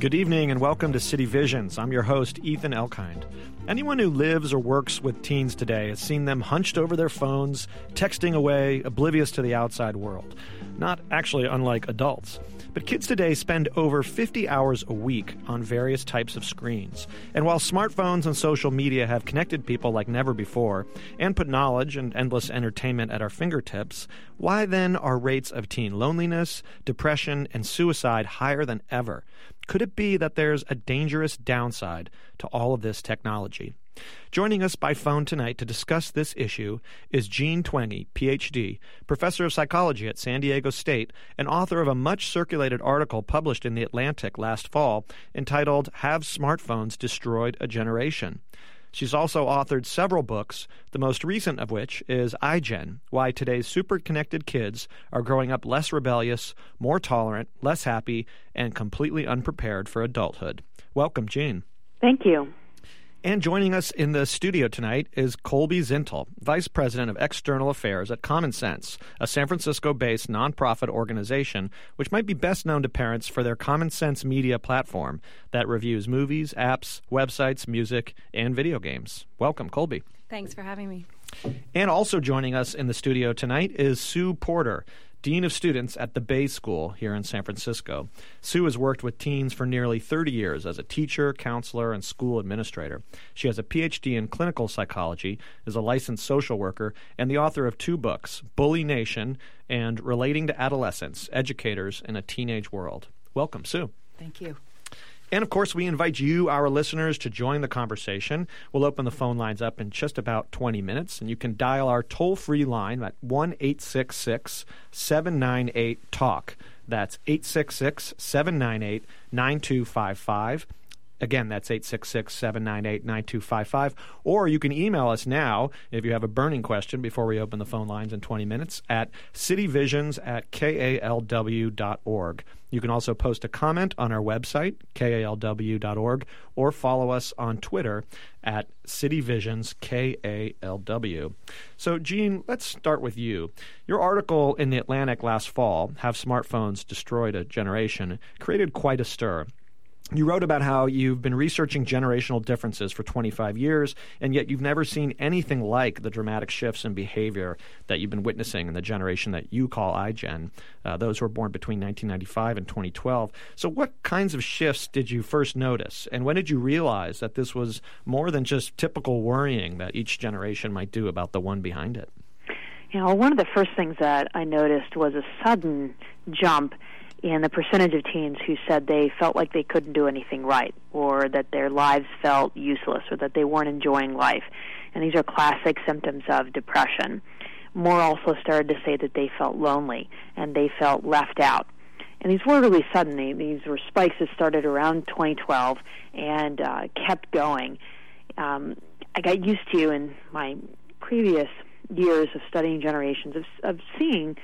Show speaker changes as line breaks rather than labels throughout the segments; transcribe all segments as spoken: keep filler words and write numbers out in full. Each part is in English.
Good evening and welcome to City Visions. I'm your host, Ethan Elkind. Anyone who lives or works with teens today has seen them hunched over their phones, texting away, oblivious to the outside world. Not actually unlike adults. But kids today spend over fifty hours a week on various types of screens. And while smartphones and social media have connected people like never before and put knowledge and endless entertainment at our fingertips, why then are rates of teen loneliness, depression, and suicide higher than ever? Could it be that there's a dangerous downside to all of this technology? Joining us by phone tonight to discuss this issue is Jean Twenge, P H D, professor of psychology at San Diego State, and author of a much-circulated article published in The Atlantic last fall entitled Have Smartphones Destroyed a Generation? She's also authored several books, the most recent of which is iGen, Why Today's Super-Connected Kids Are Growing Up Less Rebellious, More Tolerant, Less Happy, and Completely Unprepared for Adulthood. Welcome, Jean.
Thank you.
And joining us in the studio tonight is Colby Zintel, Vice President of External Affairs at Common Sense, a San Francisco-based nonprofit organization which might be best known to parents for their Common Sense media platform that reviews movies, apps, websites, music, and video games. Welcome, Colby.
Thanks for having me.
And also joining us in the studio tonight is Sue Porter, Dean of Students at the Bay School here in San Francisco. Sue has worked with teens for nearly thirty years as a teacher, counselor, and school administrator. She has a P H D in clinical psychology, is a licensed social worker, and the author of two books, Bully Nation and Relating to Adolescents, Educators in a Teenage World. Welcome, Sue.
Thank you.
And, of course, we invite you, our listeners, to join the conversation. We'll open the phone lines up in just about twenty minutes, and you can dial our toll-free line at one eight six six, seven nine eight, talk. That's eight six six, seven nine eight, nine two five five. Again, that's eight six six, seven nine eight, nine two five five. Or you can email us now if you have a burning question before we open the phone lines in twenty minutes at cityvisions at k a l w dot org. You can also post a comment on our website, k a l w dot org, or follow us on Twitter at cityvisions k a l w. So, Jean, let's start with you. Your article in The Atlantic last fall, Have Smartphones Destroyed a Generation, created quite a stir. You wrote about how you've been researching generational differences for twenty-five years, and yet you've never seen anything like the dramatic shifts in behavior that you've been witnessing in the generation that you call iGen, uh, those who were born between nineteen ninety-five and twenty twelve. So what kinds of shifts did you first notice, and when did you realize that this was more than just typical worrying that each generation might do about the one behind it?
You know, one of the first things that I noticed was a sudden jump in the percentage of teens who said they felt like they couldn't do anything right, or that their lives felt useless, or that they weren't enjoying life. And these are classic symptoms of depression. More also started to say that they felt lonely and they felt left out. And these were really sudden. These were spikes that started around twenty twelve and uh, kept going. Um, I got used to, in my previous years of studying generations, of, of seeing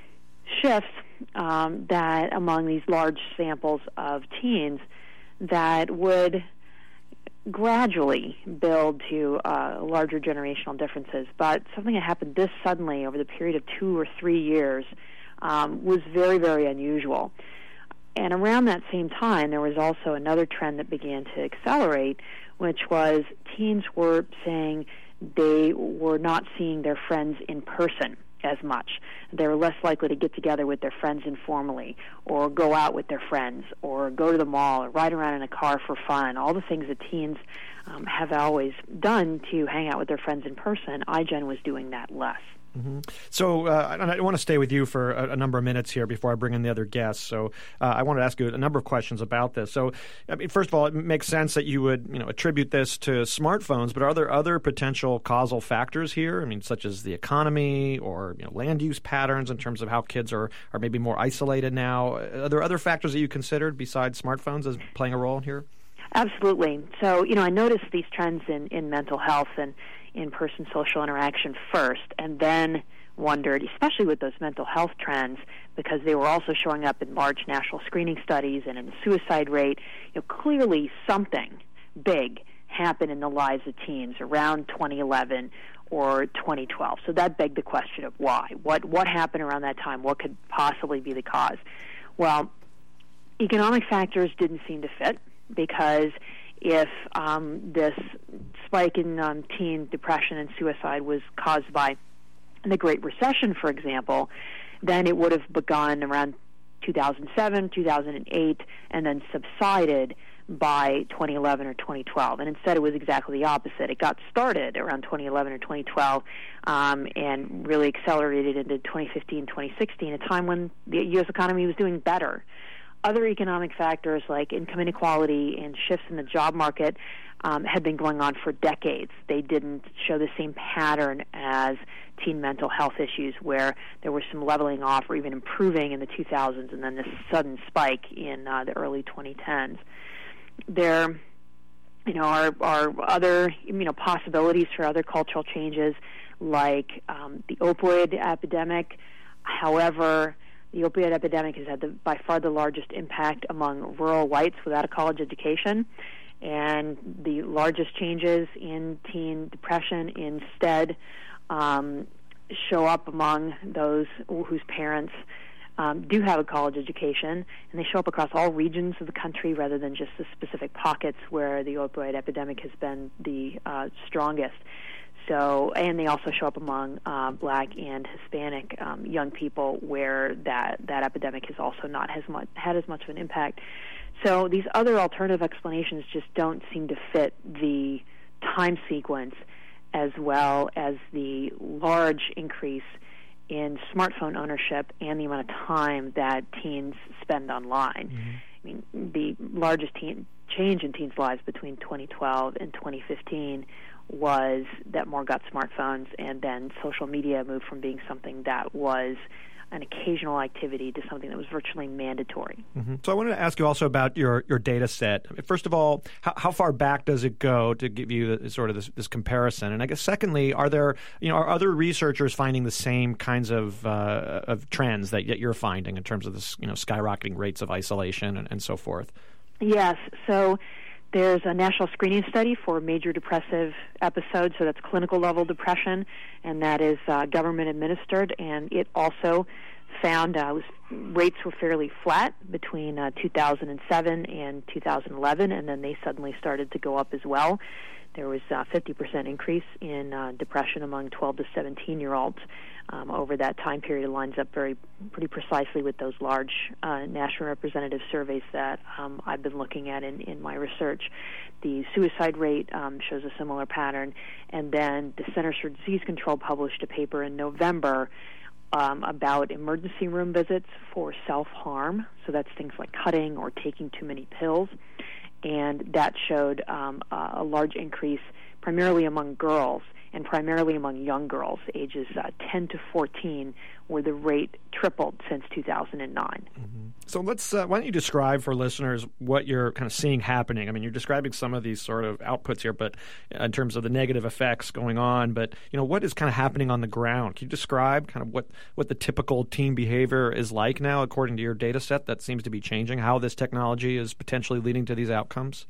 shifts um, that among these large samples of teens that would gradually build to uh, larger generational differences. But something that happened this suddenly over the period of two or three years um, was very, very unusual. And around that same time, there was also another trend that began to accelerate, which was teens were saying they were not seeing their friends in person as much. They were less likely to get together with their friends informally, or go out with their friends, or go to the mall, or ride around in a car for fun. All the things that teens um, have always done to hang out with their friends in person, iGen was doing that less.
Mm-hmm. So uh, I want to stay with you for a, a number of minutes here before I bring in the other guests. So uh, I want to ask you a number of questions about this. So, I mean, first of all, it makes sense that you would, you know, attribute this to smartphones, but are there other potential causal factors here? I mean, such as the economy or, you know, land use patterns in terms of how kids are, are maybe more isolated now. Are there other factors that you considered besides smartphones as playing a role here?
Absolutely. So, you know, I noticed these trends in, in mental health and in-person social interaction first, and then wondered, especially with those mental health trends, because they were also showing up in large national screening studies and in the suicide rate, you know, clearly something big happened in the lives of teens around twenty eleven or twenty twelve. So that begged the question of why. What what happened around that time? What could possibly be the cause? Well, economic factors didn't seem to fit, because if um, this spike in um, teen depression and suicide was caused by the Great Recession, for example, then it would have begun around two thousand seven, two thousand eight, and then subsided by twenty eleven or twenty twelve. And instead it was exactly the opposite. It got started around twenty eleven or twenty twelve um, and really accelerated into twenty fifteen, twenty sixteen, a time when the U S economy was doing better. Other economic factors like income inequality and shifts in the job market um, had been going on for decades. They didn't show the same pattern as teen mental health issues, where there was some leveling off or even improving in the two thousands and then this sudden spike in uh, the early twenty tens. There, you know, are, are other, you know, possibilities for other cultural changes, like um, the opioid epidemic. However, the opioid epidemic has had the, by far the largest impact among rural whites without a college education, and the largest changes in teen depression instead um, show up among those whose parents Um, do have a college education, and they show up across all regions of the country rather than just the specific pockets where the opioid epidemic has been the uh, strongest. So, and they also show up among uh, Black and Hispanic um, young people, where that that epidemic has also not has much, had as much of an impact. So these other alternative explanations just don't seem to fit the time sequence, as well as the large increase in smartphone ownership and the amount of time that teens spend online. Mm-hmm. I mean, the largest teen, change in teens' lives between twenty twelve and twenty fifteen was that more got smartphones, and then social media moved from being something that was an occasional activity to something that was virtually mandatory.
Mm-hmm. So I wanted to ask you also about your, your data set. First of all, how, how far back does it go to give you the, sort of this, this comparison? And I guess secondly, are there, you know, are other researchers finding the same kinds of uh, of trends that you're finding in terms of this, you know, skyrocketing rates of isolation and, and so forth?
Yes. So there's a national screening study for major depressive episodes, so that's clinical level depression, and that is uh, government administered, and it also found uh, was, rates were fairly flat between uh, two thousand seven and two thousand eleven, and then they suddenly started to go up as well. There was a fifty percent increase in uh, depression among twelve to seventeen-year-olds um, over that time period. It lines up very pretty precisely with those large uh, national representative surveys that um, I've been looking at in, in my research. The suicide rate um, shows a similar pattern. And then the Centers for Disease Control published a paper in November um, about emergency room visits for self-harm. So that's things like cutting or taking too many pills. And that showed um, a large increase primarily among girls, and primarily among young girls, ages uh, ten to fourteen, where the rate tripled since two thousand nine.
Mm-hmm. So let's, uh, why don't you describe for listeners what you're kind of seeing happening? I mean, you're describing some of these sort of outputs here, but in terms of the negative effects going on, but, you know, what is kind of happening on the ground? Can you describe kind of what, what the typical teen behavior is like now, according to your data set that seems to be changing, how this technology is potentially leading to these outcomes?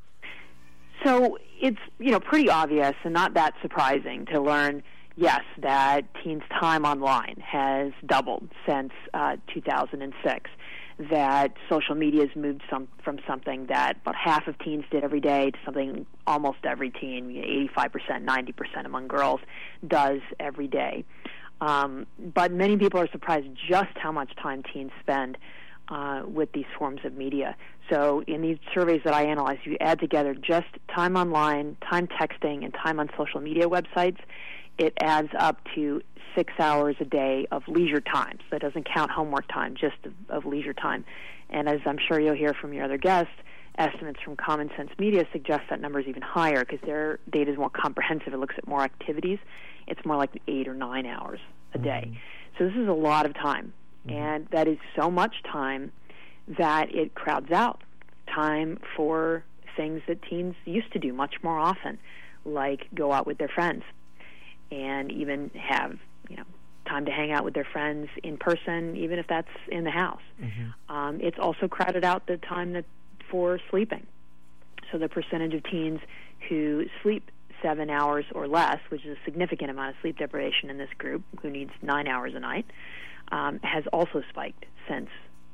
So it's, you know, pretty obvious and not that surprising to learn, yes, that teens' time online has doubled since uh, two thousand six, that social media has moved some, from something that about half of teens did every day to something almost every teen, eighty-five percent, ninety percent among girls, does every day. Um, but many people are surprised just how much time teens spend Uh, with these forms of media. So in these surveys that I analyzed, you add together just time online, time texting, and time on social media websites, it adds up to six hours a day of leisure time. So that doesn't count homework time, just of, of leisure time. And as I'm sure you'll hear from your other guests, estimates from Common Sense Media suggest that number is even higher because their data is more comprehensive. It looks at more activities. It's more like eight or nine hours a day. Mm-hmm. So this is a lot of time. And that is so much time that it crowds out time for things that teens used to do much more often, like go out with their friends and even have, you know, time to hang out with their friends in person, even if that's in the house. Mm-hmm. Um, it's also crowded out the time that for sleeping. So the percentage of teens who sleep seven hours or less, which is a significant amount of sleep deprivation in this group, who needs nine hours a night, Um, has also spiked since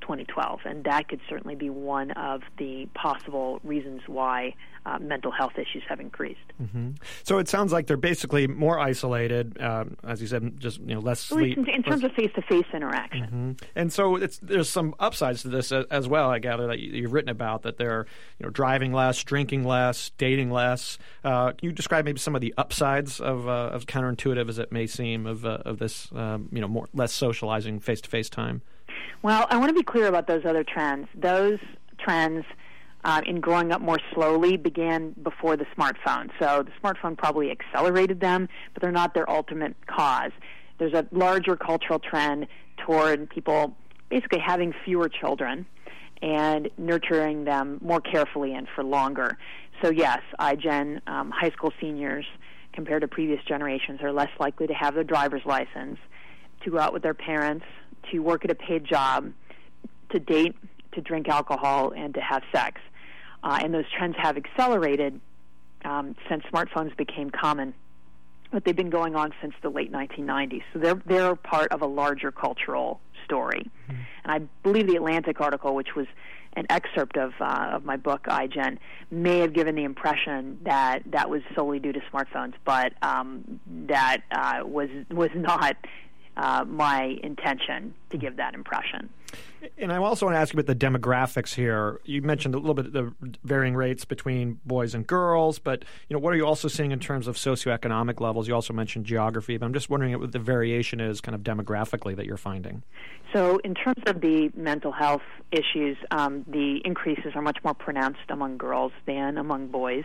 twenty twelve, and that could certainly be one of the possible reasons why uh, mental health issues have increased.
Mm-hmm. So it sounds like they're basically more isolated, um, as you said, just you know less sleep.
In, in terms less... of face-to-face interaction.
Mm-hmm. And so it's, there's some upsides to this as well, I gather, that you've written about, that they're you know driving less, drinking less, dating less. Uh, can you describe maybe some of the upsides of, uh, of counterintuitive as it may seem, of, uh, of this um, you know more less socializing face-to-face time?
Well, I want to be clear about those other trends. Those trends uh, in growing up more slowly began before the smartphone. So the smartphone probably accelerated them, but they're not their ultimate cause. There's a larger cultural trend toward people basically having fewer children and nurturing them more carefully and for longer. So yes, iGen, um, high school seniors, compared to previous generations, are less likely to have their driver's license, to go out with their parents, to work at a paid job, to date, to drink alcohol, and to have sex. Uh, and those trends have accelerated um, since smartphones became common, but they've been going on since the late nineteen nineties. So they're, they're part of a larger cultural story. Mm-hmm. And I believe the Atlantic article, which was an excerpt of uh, of my book, iGen, may have given the impression that that was solely due to smartphones, but um, that uh, was was not Uh, my intention to give that impression.
And I also want to ask you about the demographics here. You mentioned a little bit the varying rates between boys and girls, but you know, what are you also seeing in terms of socioeconomic levels? You also mentioned geography, but I'm just wondering what the variation is kind of demographically that you're finding.
So in terms of the mental health issues, um, the increases are much more pronounced among girls than among boys,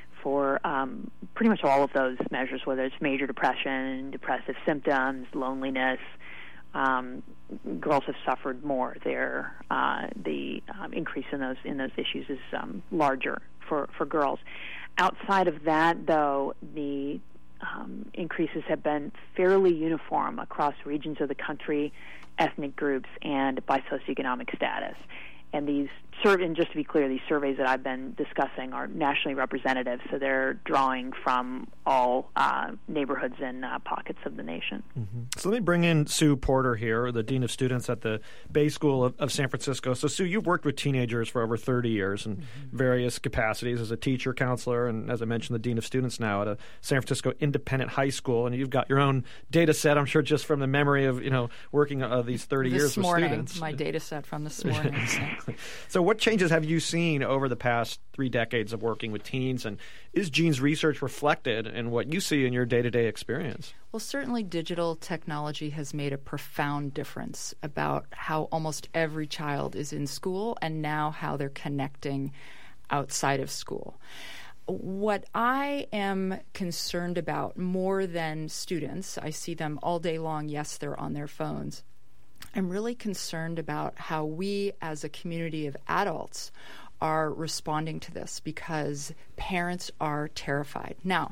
for um, pretty much all of those measures, whether it's major depression, depressive symptoms, loneliness. Um, girls have suffered more. Their, uh, the um, increase in those in those issues is um, larger for, for girls. Outside of that, though, the um, increases have been fairly uniform across regions of the country, ethnic groups, and by socioeconomic status. And these surveys, and just to be clear, these surveys that I've been discussing are nationally representative, so they're drawing from all uh, neighborhoods and uh, pockets of the nation.
Mm-hmm. So let me bring in Sue Porter here, the Dean of Students at the Bay School of, of San Francisco. So, Sue, you've worked with teenagers for over thirty years in mm-hmm. various capacities as a teacher, counselor, and as I mentioned, the Dean of Students now at a San Francisco Independent High School. And you've got your own data set, I'm sure, just from the memory of you know working uh, these thirty
this
years
morning,
with students.
My data set from this morning.
So what changes have you seen over the past three decades of working with teens, and is Gene's research reflected in what you see in your day-to-day experience?
Well, certainly digital technology has made a profound difference about how almost every child is in school and now how they're connecting outside of school. What I am concerned about more than students, I see them all day long, yes, they're on their phones. I'm really concerned about how we as a community of adults are responding to this because parents are terrified. Now,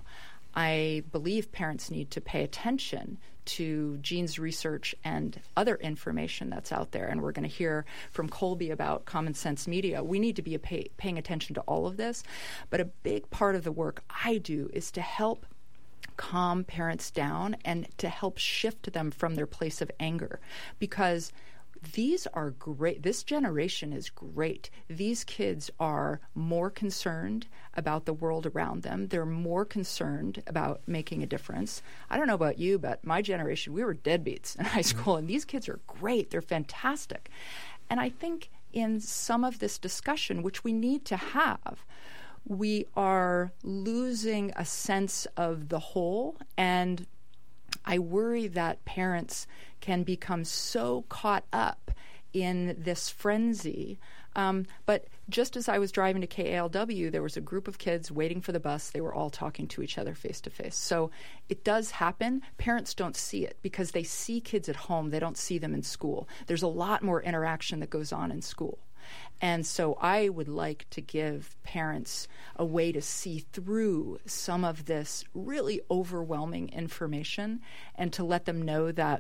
I believe parents need to pay attention to Gene's research and other information that's out there, and we're going to hear from Colby about Common Sense Media. We need to be pay, paying attention to all of this, but a big part of the work I do is to help calm parents down and to help shift them from their place of anger, because these are great. This generation is great. These kids are more concerned about the world around them. They're more concerned about making a difference. I don't know about you, but my generation, we were deadbeats in high school, and these kids are great. They're fantastic. And I think in some of this discussion, which we need to have, we are losing a sense of the whole, and I worry that parents can become so caught up in this frenzy. Um, but just as I was driving to K A L W, there was a group of kids waiting for the bus. They were all talking to each other face to face. So it does happen. Parents don't see it because they see kids at home. They don't see them in school. There's a lot more interaction that goes on in school. And so I would like to give parents a way to see through some of this really overwhelming information and to let them know that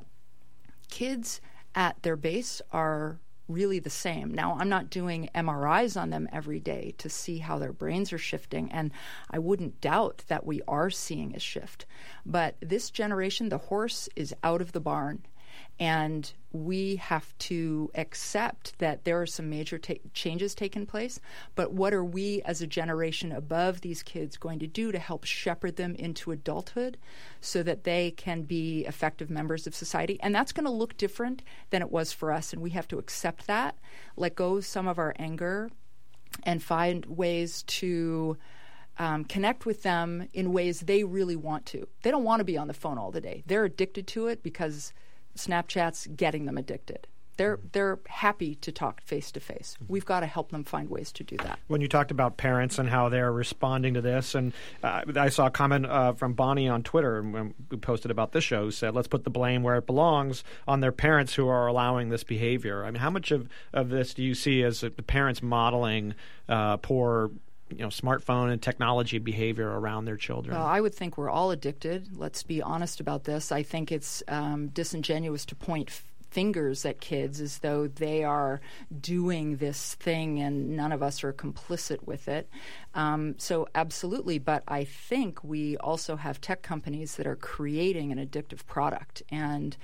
kids at their base are really the same. Now, I'm not doing M R Is on them every day to see how their brains are shifting, and I wouldn't doubt that we are seeing a shift. But this generation, the horse is out of the barn. And we have to accept that there are some major ta- changes taking place, but what are we as a generation above these kids going to do to help shepherd them into adulthood so that they can be effective members of society? And that's going to look different than it was for us, and we have to accept that, let go of some of our anger, and find ways to Um, connect with them in ways they really want to. They don't want to be on the phone all the day. They're addicted to it because Snapchat's getting them addicted. They're they're happy to talk face to face. We've got to help them find ways to do that.
When you talked about parents and how they're responding to this, and uh, I saw a comment uh, from Bonnie on Twitter who posted about this show, who said, let's put the blame where it belongs on their parents who are allowing this behavior. I mean, how much of, of this do you see as the parents modeling uh, poor you know, smartphone and technology behavior around their children?
Well, I would think we're all addicted. Let's be honest about this. I think it's um, disingenuous to point f- fingers at kids as though they are doing this thing and none of us are complicit with it. Um, so absolutely, but I think we also have tech companies that are creating an addictive product. And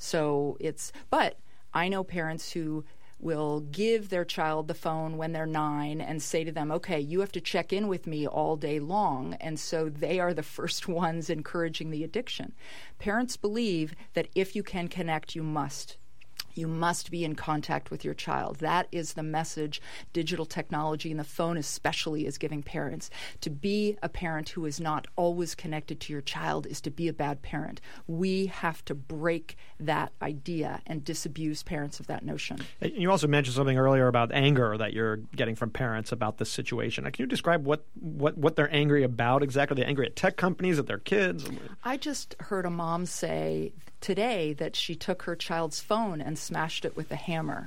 so it's, but I know parents who will give their child the phone when they're nine and say to them, okay, you have to check in with me all day long. And so they are the first ones encouraging the addiction. Parents believe that if you can connect, you must. You must be in contact with your child. That is the message digital technology, and the phone especially, is giving parents. To be a parent who is not always connected to your child is to be a bad parent. We have to break that idea and disabuse parents of that notion.
You also mentioned something earlier about anger that you're getting from parents about this situation. Can you describe what, what, what they're angry about exactly? Are they angry at tech companies, at their kids?
I just heard a mom say today that she took her child's phone and smashed it with a hammer.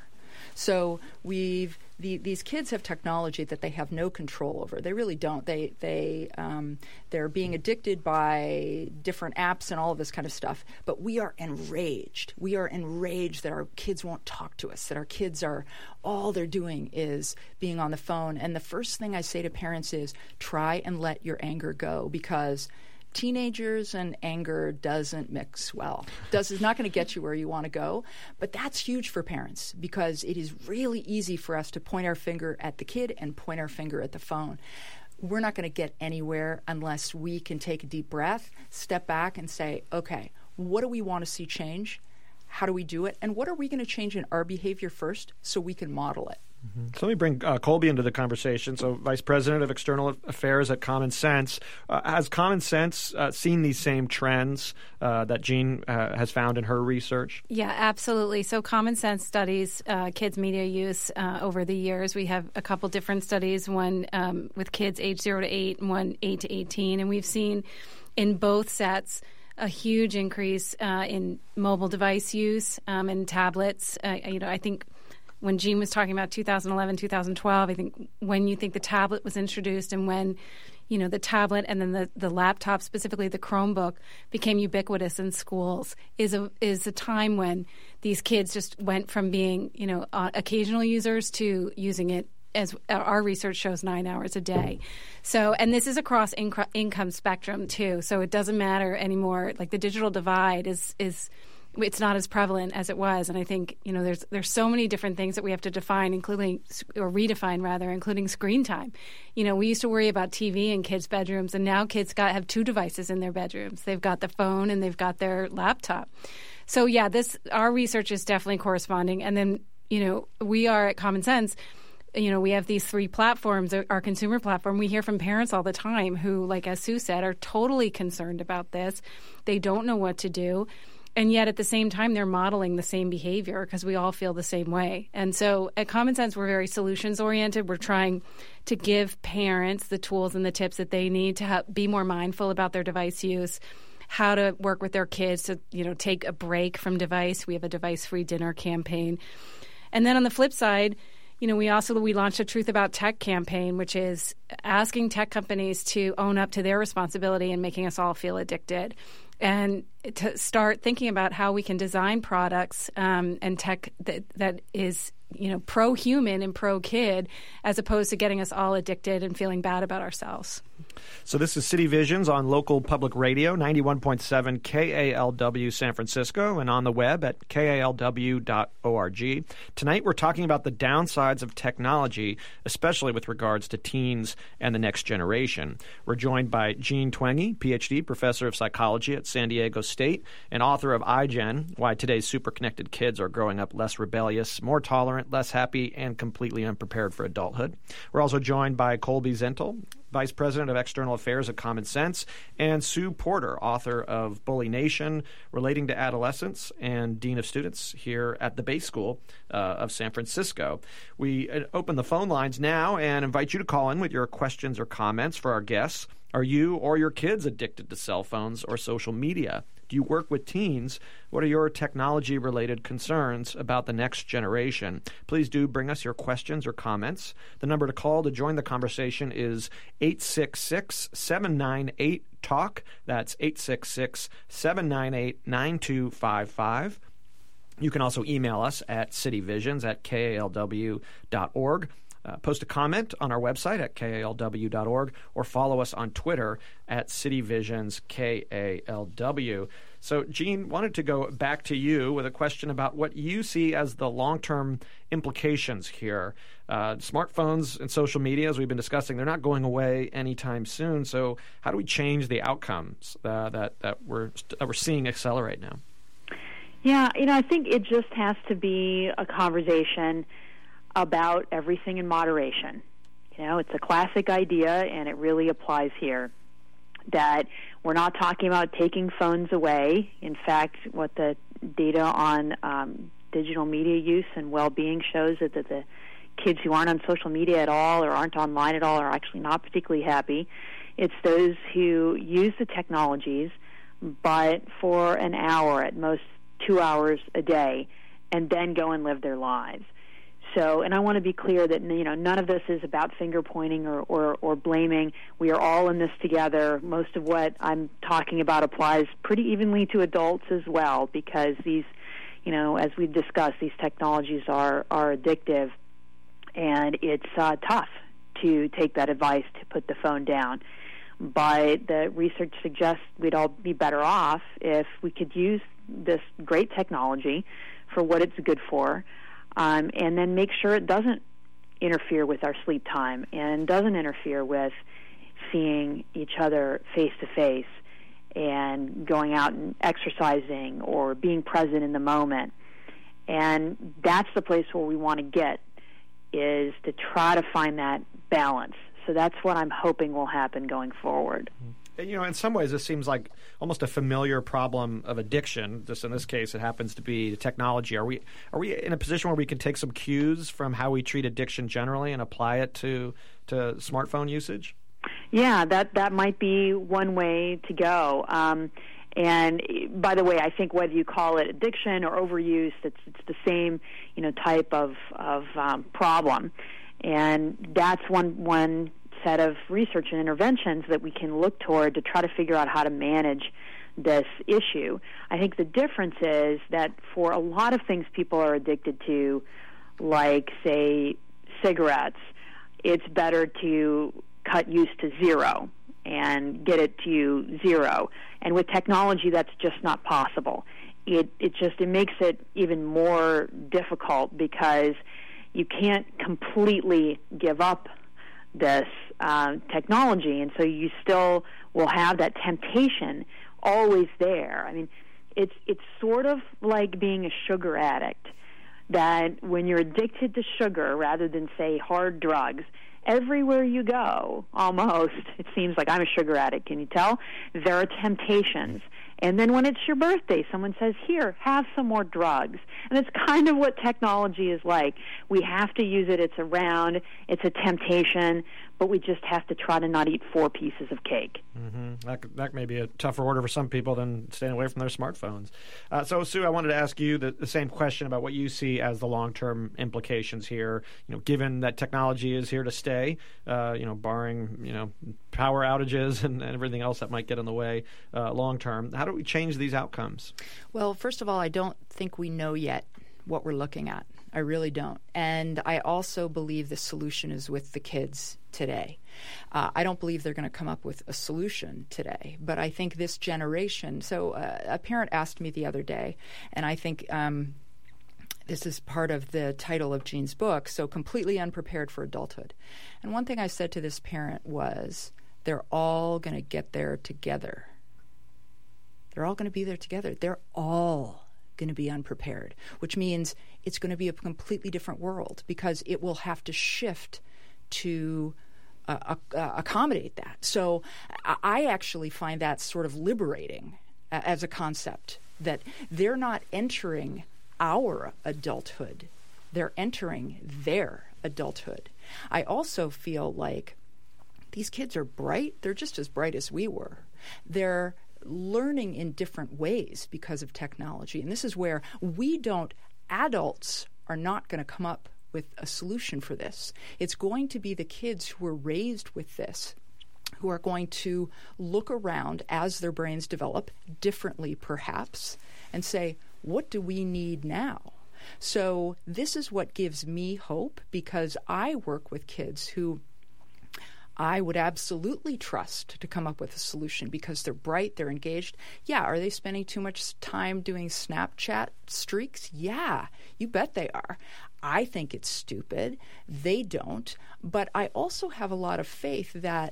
So we've the, these kids have technology that they have no control over. They really don't. They they um, they're being addicted by different apps and all of this kind of stuff. But we are enraged. We are enraged that our kids won't talk to us. That our kids are all they're doing is being on the phone. And the first thing I say to parents is try and let your anger go, because teenagers and anger doesn't mix well. Does is not going to get you where you want to go, but that's huge for parents because it is really easy for us to point our finger at the kid and point our finger at the phone. We're not going to get anywhere unless we can take a deep breath, step back and say, okay, what do we want to see change? How do we do it? And what are we going to change in our behavior first so we can model it?
Mm-hmm. So let me bring uh, Colby into the conversation. So Vice President of External Affairs at Common Sense. Uh, has Common Sense uh, seen these same trends uh, that Jean uh, has found in her research?
Yeah, absolutely. So Common Sense studies uh, kids' media use uh, over the years. We have a couple different studies, one um, with kids age zero to eight and one eight to eighteen. And we've seen in both sets a huge increase uh, in mobile device use um, and tablets. Uh, you know, I think when Jean was talking about two thousand eleven, two thousand twelve, I think when you think the tablet was introduced and when, you know, the tablet and then the, the laptop, specifically the Chromebook, became ubiquitous in schools is a is a time when these kids just went from being, you know, uh, occasional users to using it, as our research shows, nine hours a day. So, and this is across inc- income spectrum too. So it doesn't matter anymore. Like the digital divide is is. It's not as prevalent as it was, and I think you know there's there's so many different things that we have to define, including or redefine rather, including screen time. You know, we used to worry about T V in kids' bedrooms, and now kids got have two devices in their bedrooms. They've got the phone and they've got their laptop. So yeah, this our research is definitely corresponding. And then you know we are at Common Sense. You know, we have these three platforms, our consumer platform. We hear from parents all the time who, like as Sue said, are totally concerned about this. They don't know what to do. And yet at the same time, they're modeling the same behavior because we all feel the same way. And so at Common Sense, we're very solutions-oriented. We're trying to give parents the tools and the tips that they need to help be more mindful about their device use, how to work with their kids to, you know, take a break from device. We have a device-free dinner campaign. And then on the flip side, you know, we also we launched a Truth About Tech campaign, which is asking tech companies to own up to their responsibility in making us all feel addicted, and to start thinking about how we can design products um, and tech that that is, you know, pro-human and pro-kid, as opposed to getting us all addicted and feeling bad about ourselves.
So this is City Visions on local public radio, ninety-one point seven K A L W San Francisco, and on the web at K A L W dot org. Tonight we're talking about the downsides of technology, especially with regards to teens and the next generation. We're joined by Jean Twenge, P H D, professor of psychology at San Diego State, and author of iGen, Why Today's Super-Connected Kids Are Growing Up Less Rebellious, More Tolerant, Less Happy, and Completely Unprepared for Adulthood. We're also joined by Colby Zentel, Vice President of External Affairs at Common Sense, and Sue Porter, author of Bully Nation, Relating to Adolescence, and Dean of Students here at the Bay School uh, of San Francisco. We uh, open the phone lines now and invite you to call in with your questions or comments for our guests. Are you or your kids addicted to cell phones or social media? Do you work with teens? What are your technology-related concerns about the next generation? Please do bring us your questions or comments. The number to call to join the conversation is eight six six, seven nine eight, TALK. That's eight six six, seven nine eight, nine two five five. You can also email us at cityvisions at K A L W dot org. Uh, post a comment on our website at K A L W dot org or follow us on Twitter at CityVisions K A L W. So, Jean, wanted to go back to you with a question about what you see as the long-term implications here. Uh, smartphones and social media, as we've been discussing, they're not going away anytime soon. So how do we change the outcomes uh, that, that, we're, that we're seeing accelerate now?
Yeah, you know, I think it just has to be a conversation about everything in moderation. You know, it's a classic idea, and it really applies here, that we're not talking about taking phones away. In fact, what the data on um, digital media use and well-being shows is that the kids who aren't on social media at all or aren't online at all are actually not particularly happy. It's those who use the technologies, but for an hour, at most two hours a day, and then go and live their lives. So, and I want to be clear that, you know, none of this is about finger pointing or, or, or blaming. We are all in this together. Most of what I'm talking about applies pretty evenly to adults as well, because these, you know, as we've discussed, these technologies are, are addictive, and it's uh, tough to take that advice to put the phone down. But the research suggests we'd all be better off if we could use this great technology for what it's good for, Um, and then make sure it doesn't interfere with our sleep time and doesn't interfere with seeing each other face-to-face and going out and exercising or being present in the moment. And that's the place where we want to get, is to try to find that balance. So that's what I'm hoping will happen going forward.
You know, in some ways, this seems like almost a familiar problem of addiction. Just in this case, it happens to be technology. Are we are we in a position where we can take some cues from how we treat addiction generally and apply it to to smartphone usage? Yeah,
that that might be one way to go. Um, and by the way, I think whether you call it addiction or overuse, it's it's the same, you know, type of of um, problem. And that's one one. set of research and interventions that we can look toward to try to figure out how to manage this issue. I think the difference is that for a lot of things people are addicted to, like, say, cigarettes, it's better to cut use to zero and get it to zero. And with technology, that's just not possible. It, it just it makes it even more difficult because you can't completely give up this uh, technology, and so you still will have that temptation always there. I mean, it's it's sort of like being a sugar addict, that when you're addicted to sugar rather than, say, hard drugs, everywhere you go, almost, it seems like I'm a sugar addict, can you tell? There are temptations. And then when it's your birthday, someone says, here, have some more drugs. And it's kind of what technology is like. We have to use it. It's around. It's a temptation. But we just have to try to not eat four pieces of cake.
Mm-hmm. That, that may be a tougher order for some people than staying away from their smartphones. Uh, so, Sue, I wanted to ask you the, the same question about what you see as the long-term implications here. You know, given that technology is here to stay, uh, you know, barring, you know, power outages and, and everything else that might get in the way uh, long-term, how do we change these outcomes?
Well, first of all, I don't think we know yet what we're looking at. I really don't. And I also believe the solution is with the kids today. Uh, I don't believe they're going to come up with a solution today, but I think this generation. So uh, a parent asked me the other day, and I think um, this is part of the title of Jean's book, So Completely Unprepared for Adulthood. And one thing I said to this parent was, they're all going to get there together. They're all going to be there together. They're all going to be unprepared, which means it's going to be a completely different world because it will have to shift to uh, uh, accommodate that. So I actually find that sort of liberating uh, as a concept, that they're not entering our adulthood. They're entering their adulthood. I also feel like these kids are bright. They're just as bright as we were. They're learning in different ways because of technology. And this is where we don't, adults are not going to come up with a solution for this. It's going to be the kids who were raised with this who are going to look around as their brains develop differently, perhaps, and say, what do we need now? So this is what gives me hope, because I work with kids who I would absolutely trust to come up with a solution because they're bright, they're engaged. Yeah, are they spending too much time doing Snapchat streaks? Yeah, you bet they are. I think it's stupid. They don't. But I also have a lot of faith that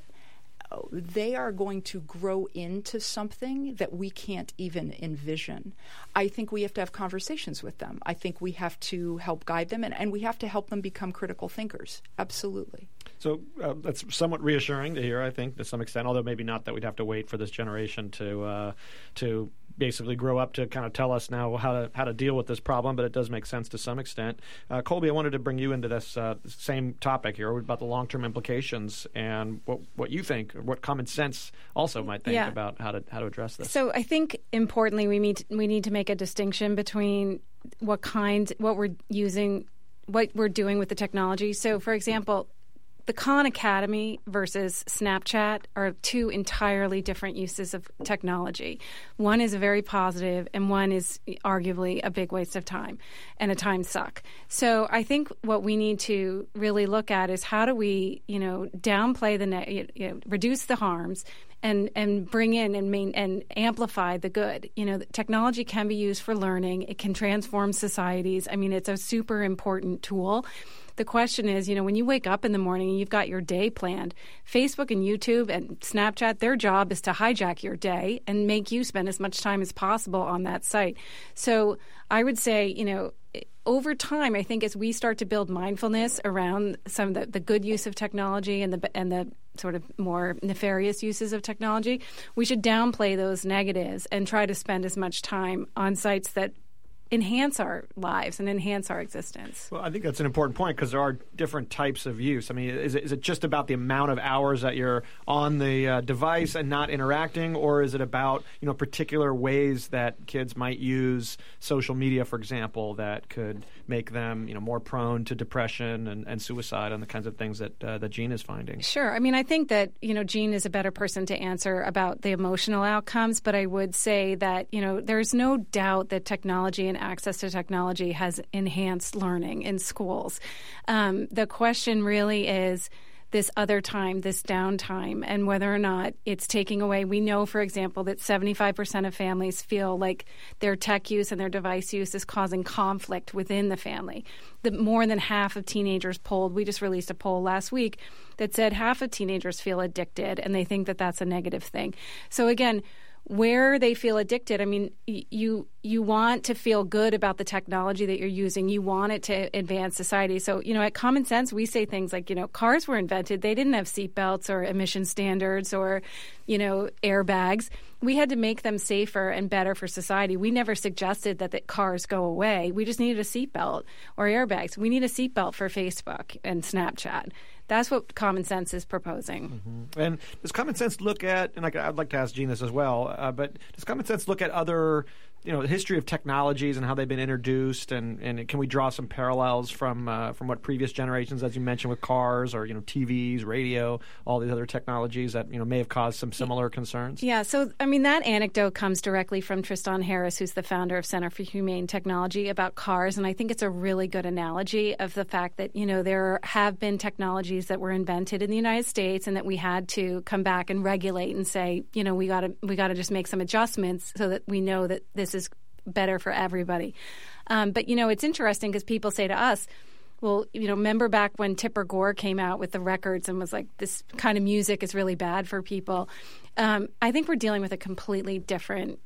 they are going to grow into something that we can't even envision. I think we have to have conversations with them. I think we have to help guide them, and, and we have to help them become critical thinkers. Absolutely.
So uh, that's somewhat reassuring to hear, I think, to some extent, although maybe not that we'd have to wait for this generation to uh, to basically grow up to kind of tell us now how to how to deal with this problem, but it does make sense to some extent. Uh, Colby, I wanted to bring you into this uh, same topic here about the long-term implications and what what you think, or what common sense also might think
yeah.
about how to how to address this.
So I think importantly, we need to, we need to make a distinction between what kind, what we're using, what we're doing with the technology. So, for example, the Khan Academy versus Snapchat are two entirely different uses of technology. One is very positive, and one is arguably a big waste of time and a time suck. So I think what we need to really look at is how do we, you know, downplay the, ne- you know, reduce the harms, and and bring in and main, and amplify the good. You know, technology can be used for learning. It can transform societies. I mean, it's a super important tool. The question is, you know, when you wake up in the morning and you've got your day planned, Facebook and YouTube and Snapchat, their job is to hijack your day and make you spend as much time as possible on that site. So I would say, you know, over time, I think as we start to build mindfulness around some of the, the good use of technology and the and the sort of more nefarious uses of technology, we should downplay those negatives and try to spend as much time on sites that enhance our lives and enhance our existence.
Well, I think that's an important point because there are different types of use. I mean, is it, is it just about the amount of hours that you're on the uh, device and not interacting, or is it about, you know, particular ways that kids might use social media, for example, that could make them, you know, more prone to depression and, and suicide and the kinds of things that uh, that Jean is finding?
Sure. I mean, I think that, you know, Jean is a better person to answer about the emotional outcomes, but I would say that, you know, there's no doubt that technology and access to technology has enhanced learning in schools. Um, the question really is this other time, this downtime, and whether or not it's taking away. We know, for example, that seventy-five percent of families feel like their tech use and their device use is causing conflict within the family. The more than half of teenagers polled, we just released a poll last week that said half of teenagers feel addicted, and they think that that's a negative thing. So again, where they feel addicted, I mean, you you want to feel good about the technology that you're using. You want it to advance society. So, you know, at Common Sense, we say things like, you know, cars were invented. They didn't have seatbelts or emission standards or, you know, airbags. We had to make them safer and better for society. We never suggested that the cars go away. We just needed a seatbelt or airbags. We need a seatbelt for Facebook and Snapchat. That's what Common Sense is proposing.
Mm-hmm. And does Common Sense look at, and I'd like to ask Jean this as well, uh, but does Common Sense look at other you know, the history of technologies and how they've been introduced, and, and can we draw some parallels from uh, from what previous generations, as you mentioned, with cars or, you know, T Vs, radio, all these other technologies that, you know, may have caused some similar concerns?
Yeah, so, I mean, that anecdote comes directly from Tristan Harris, who's the founder of Center for Humane Technology, about cars, and I think it's a really good analogy of the fact that, you know, there have been technologies that were invented in the United States and that we had to come back and regulate and say, you know, we got to we got to just make some adjustments so that we know that this is better for everybody. Um, but, you know, it's interesting because people say to us, well, you know, remember back when Tipper Gore came out with the records and was like, this kind of music is really bad for people. Um, I think we're dealing with a completely different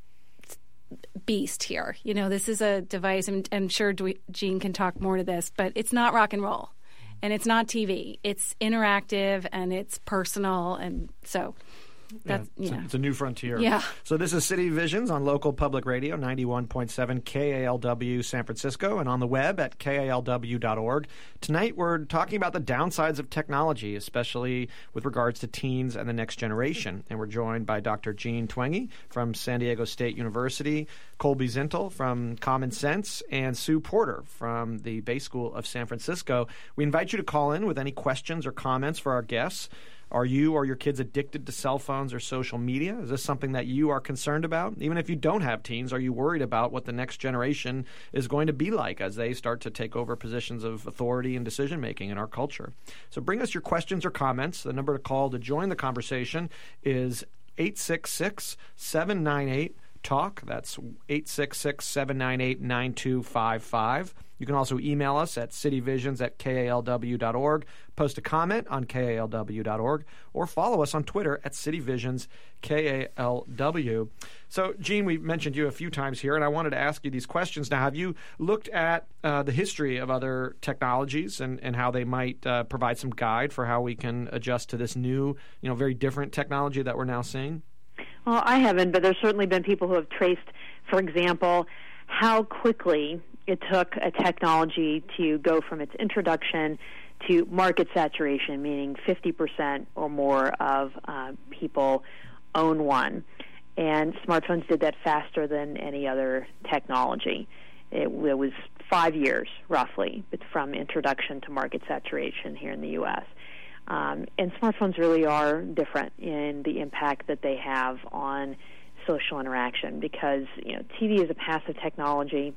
beast here. You know, this is a device, and I'm sure Gene can talk more to this, but it's not rock and roll, and it's not T V. It's interactive, and it's personal, and so... That's,
yeah, it's,
yeah.
a, it's a new frontier.
Yeah.
So this is City Visions on local public radio, ninety-one point seven K A L W San Francisco, and on the web at K A L W dot org. Tonight we're talking about the downsides of technology, especially with regards to teens and the next generation. And we're joined by Doctor Jean Twenge from San Diego State University, Colby Zintel from Common Sense, and Sue Porter from the Bay School of San Francisco. We invite you to call in with any questions or comments for our guests. Are you or your kids addicted to cell phones or social media? Is this something that you are concerned about? Even if you don't have teens, are you worried about what the next generation is going to be like as they start to take over positions of authority and decision-making in our culture? So bring us your questions or comments. The number to call to join the conversation is eight six six, seven nine eight, TALK. That's eight six six, seven nine eight, nine two five five. You can also email us at cityvisions at K A L W dot org, post a comment on K A L W dot org, or follow us on Twitter at cityvisions K A L W. So, Gene, we mentioned you a few times here, and I wanted to ask you these questions. Now, have you looked at uh, the history of other technologies and, and how they might uh, provide some guide for how we can adjust to this new, you know, very different technology that we're now seeing?
Well, I haven't, but there's certainly been people who have traced, for example, how quickly it took a technology to go from its introduction to market saturation, meaning fifty percent or more of uh, people own one. And smartphones did that faster than any other technology. It, it was five years, roughly, from introduction to market saturation here in the U S Um, and smartphones really are different in the impact that they have on social interaction because, you know, T V is a passive technology,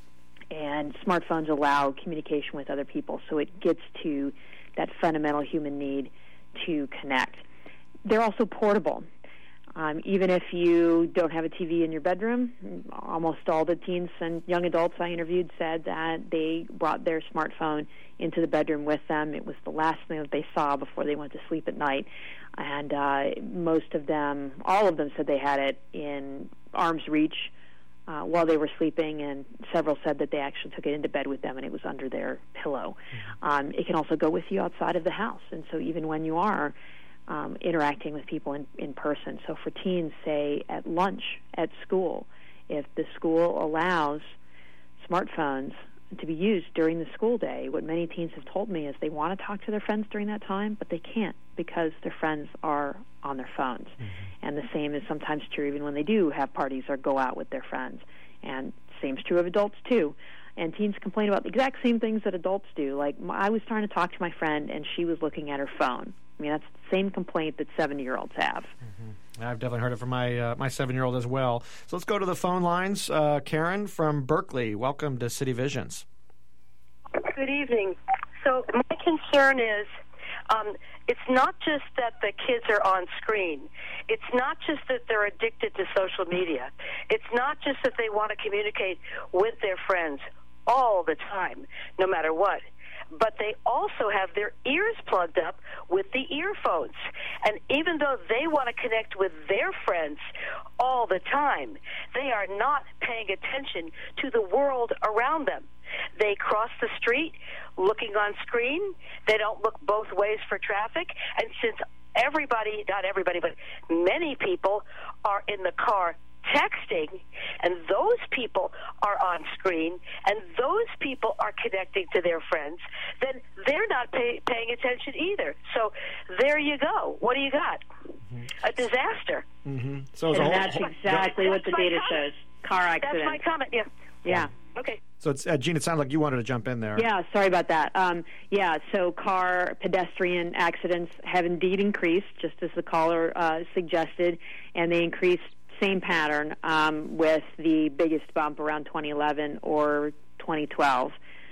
and smartphones allow communication with other people, so it gets to that fundamental human need to connect. They're also portable. Um, even if you don't have a T V in your bedroom, almost all the teens and young adults I interviewed said that they brought their smartphone into the bedroom with them. It was the last thing that they saw before they went to sleep at night. And uh, most of them, all of them said they had it in arm's reach uh, while they were sleeping, and several said that they actually took it into bed with them and it was under their pillow. Um, it can also go with you outside of the house, and so even when you are um, interacting with people in, in person. So for teens, say at lunch at school, if the school allows smartphones to be used during the school day, what many teens have told me is they want to talk to their friends during that time, but they can't because their friends are on their phones. Mm-hmm. And the same is sometimes true even when they do have parties or go out with their friends. And same's true of adults, too. And teens complain about the exact same things that adults do. Like, I was trying to talk to my friend, and she was looking at her phone. I mean, that's the same complaint that seven-year-olds have.
Mm-hmm. I've definitely heard it from my uh, my seven-year-old as well. So let's go to the phone lines. Uh, Karen from Berkeley, welcome to City Visions.
Good evening. So my concern is um, it's not just that the kids are on screen. It's not just that they're addicted to social media. It's not just that they want to communicate with their friends all the time, no matter what. But they also have their ears plugged up with the earphones. And even though they want to connect with their friends all the time, they are not paying attention to the world around them. They cross the street looking on screen. They don't look both ways for traffic. And since everybody, not everybody, but many people are in the car texting, and those people are on screen, and those people are connecting to their friends, then they're not pay, paying attention either. So there you go. What do you got? a disaster.
Mm-hmm. So it's
and
a whole,
that's
whole,
exactly what the data shows. Car accidents.
That's my comment, yeah.
Yeah.
Okay.
So, it's, uh, Gene, it sounds like you wanted to jump in there.
Yeah, sorry about that. Um, yeah, so car pedestrian accidents have indeed increased, just as the caller uh, suggested, and they increased same pattern um, with the biggest bump around twenty eleven or twenty twelve.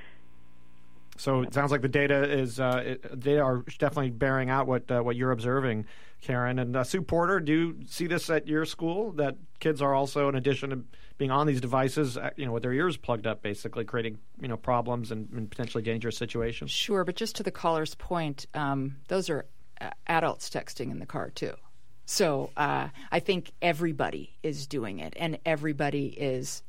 So it sounds like the data is uh, it, data are definitely bearing out what uh, what you're observing, Karen. And uh, Sue Porter, do you see this at your school, that kids are also, in addition to being on these devices, you know, with their ears plugged up, basically creating, you know, problems and, and potentially dangerous situations?
Sure, but just to the caller's point, um, those are uh, adults texting in the car too. So uh, I think everybody is doing it, and everybody is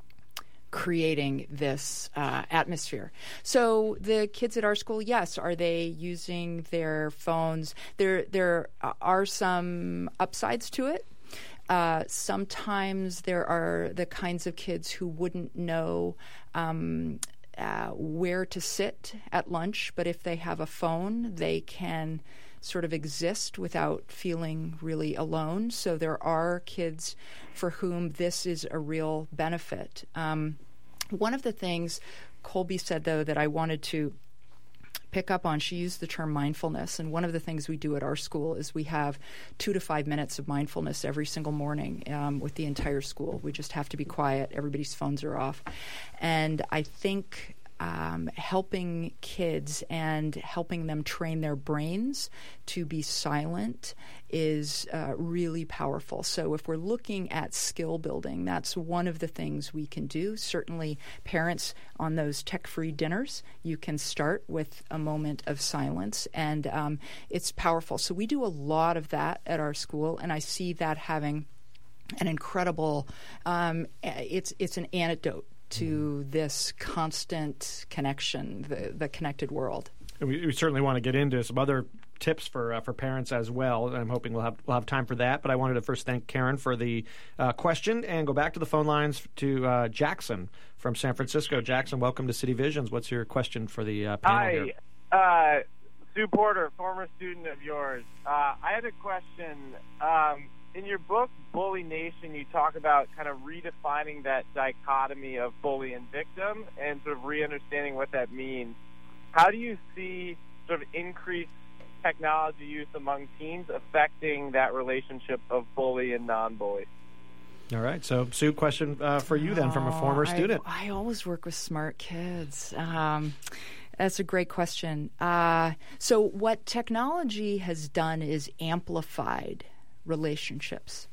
creating this uh, atmosphere. So the kids at our school, yes, are they using their phones? There, there are some upsides to it. Uh, sometimes there are the kinds of kids who wouldn't know um, uh, where to sit at lunch, but if they have a phone, they can sort of exist without feeling really alone. So there are kids for whom this is a real benefit. Um, one of the things Colby said, though, that I wanted to pick up on, she used the term mindfulness, and one of the things we do at our school is we have two to five minutes of mindfulness every single morning um, with the entire school. We just have to be quiet. Everybody's phones are off. And I think Um, helping kids and helping them train their brains to be silent is uh, really powerful. So if we're looking at skill building, that's one of the things we can do. Certainly parents on those tech-free dinners, you can start with a moment of silence, and um, it's powerful. So we do a lot of that at our school, and I see that having an incredible um, – it's it's an antidote to this constant connection, the, the connected world.
We, we certainly want to get into some other tips for uh, for parents as well. I'm hoping we'll have we'll have time for that. But I wanted to first thank Karen for the uh, question and go back to the phone lines to uh, Jackson from San Francisco. Jackson, welcome to City Visions. What's your question for the uh, panel
Hi,
here?
Hi, uh, Sue Porter, former student of yours. Uh, I had a question. Um, In your book, Bully Nation, you talk about kind of redefining that dichotomy of bully and victim and sort of re-understanding what that means. How do you see sort of increased technology use among teens affecting that relationship of bully and non-bully?
All right. So, Sue, question uh, for you then from a former
I,
student.
I always work with smart kids. Um, that's a great question. Uh, so what technology has done is amplified relationships.